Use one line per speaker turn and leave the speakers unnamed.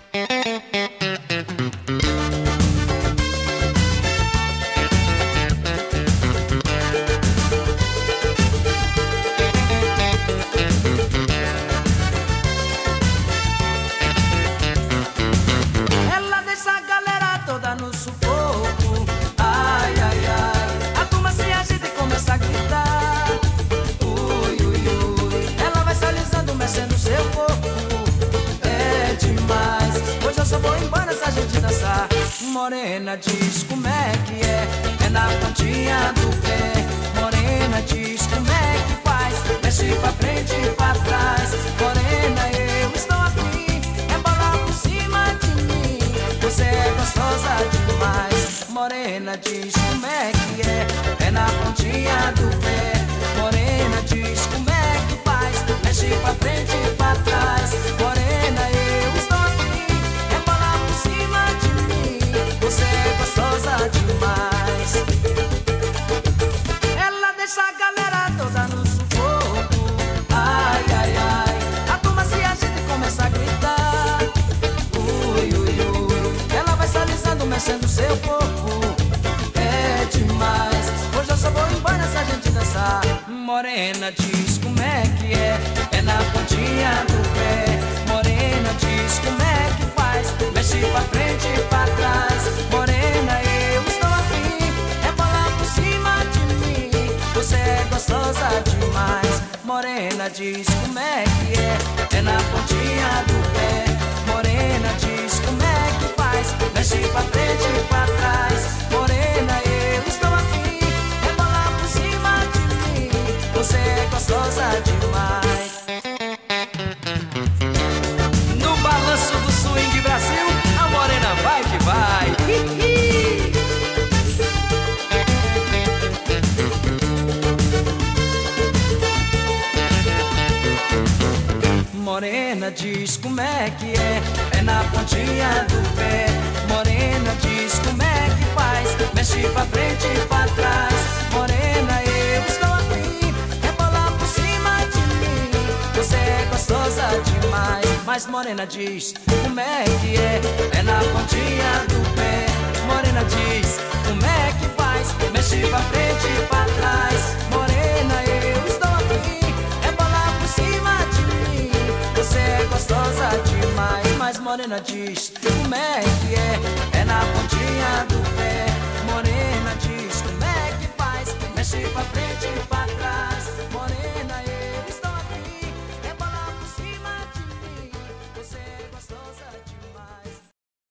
Ela deixa a galera toda no sufoco. Ai, ai, ai. A turma se agita e começa a gritar. Ui, ui, ui. Ela vai se alisando, mexendo seu corpo. É demais. Hoje eu só vou embora se a gente dançar. Morena diz como é que é na pontinha do pé. Morena diz como é que faz. Mexe pra frente e pra trás. Morena, eu estou afim. É bola por cima de mim. Você é gostosa demais. Morena diz como é que é na pontinha do pé. Morena diz como é que faz. Mexe pra frente e pra trás. Morena, eu estou afim. É bola por cima de mim. Você é gostosa demais. Ela deixa a galera toda no sufoco. Ai, ai, ai. A turma se agita e começa a gritar. Ui, ui, ui. Ela vai se alisando, mexendo seu corpo. É demais. Hoje eu só vou embora se a gente dançar. Morena diz como é que é na pontinha do pé. Morena diz como é que faz. Mexe pra frente e pra trás. Morena, eu estou afim. É bola por cima de mim. Você é gostosa demais. Morena diz como é que é na pontinha do pé. Morena diz como é que faz. Mexe pra frente e pra trás. Morena, eu estou afim. É bola por cima de mim. Você é gostosa demais. No balanço do swing Brasil, a morena vai que vai. Morena diz como é que é na pontinha do pé. Morena diz como é que faz. Mexe pra frente e pra trás. Morena, eu estou afim. É bola por cima de mim. Você é gostosa demais. Mas morena diz como é que é na pontinha do pé. Morena diz como é que faz. Mexe pra frente e pra trás. Morena, eu estou afim. É bola por cima de mim. Você é gostosa demais. Mas morena diz como é que é na pontinha do pé. Morena diz como é que faz. Mexe pra frente e pra trás. Morena,